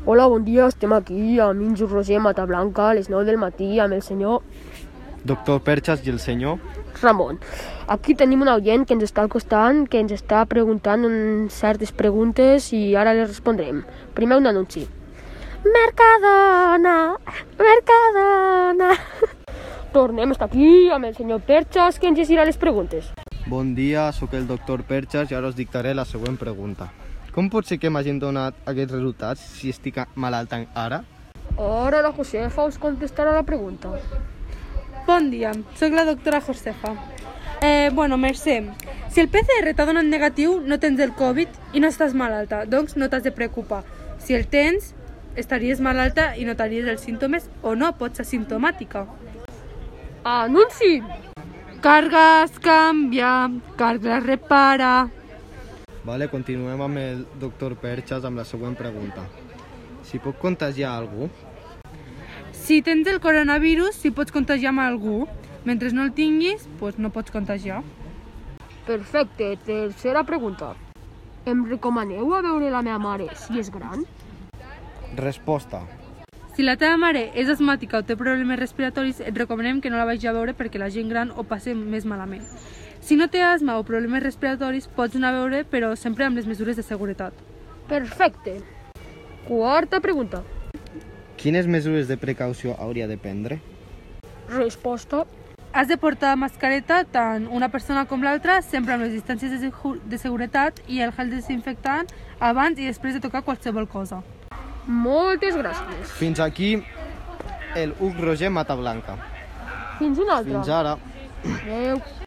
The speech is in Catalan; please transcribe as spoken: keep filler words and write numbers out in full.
Hola, bon dia, estem aquí amb Injus Roger Matablanca a les nou del matí amb el senyor Doctor Perchas i el senyor Ramon. Aquí tenim un oient que ens està al costat, que ens està preguntant certes preguntes i ara les respondrem. Primer un anunci. Mercadona, Mercadona. Tornem, està aquí amb el senyor Perchas que ens llegirà les preguntes. Bon dia, sóc el doctor Perchas i ara us dictaré la següent pregunta. Com pot ser que m'hagin donat aquests resultats si estic malalt ara? Ara la Josefa us contestarà la pregunta. Bon dia, sóc la doctora Josefa. Eh, bueno, Mercè, si el P C R t'ha donat negatiu, no tens el Covid i no estàs malalta, doncs no t'has de preocupar. Si el tens, estaries malalta i notaries els símptomes o no, pots ser simptomàtica. Anunci! Cargas canvia, cargas repara. Vale, continuem amb el doctor Perchas amb la següent pregunta. Si puc contagiar algú? Si tens el coronavirus, si pots contagiar amb algú. Mentre no el tinguis, doncs no pots contagiar. Perfecte, tercera pregunta. Em recomaneu a veure la meva mare si és gran? Resposta. Si la teva mare és asmàtica o té problemes respiratoris, et recomanem que no la vagis a veure perquè la gent gran ho passa més malament. Si no té asma o problemes respiratoris, pots anar a veure, però sempre amb les mesures de seguretat. Perfecte. Quarta pregunta. Quines mesures de precaució hauria de prendre? Resposta. Has de portar mascareta tant una persona com l'altra, sempre amb les distàncies de, de seguretat i el gel desinfectant abans i després de tocar qualsevol cosa. Moltes gràcies. Fins aquí el Hugo Roger Matablanca. Fins una altra. Fins ara. Adéu.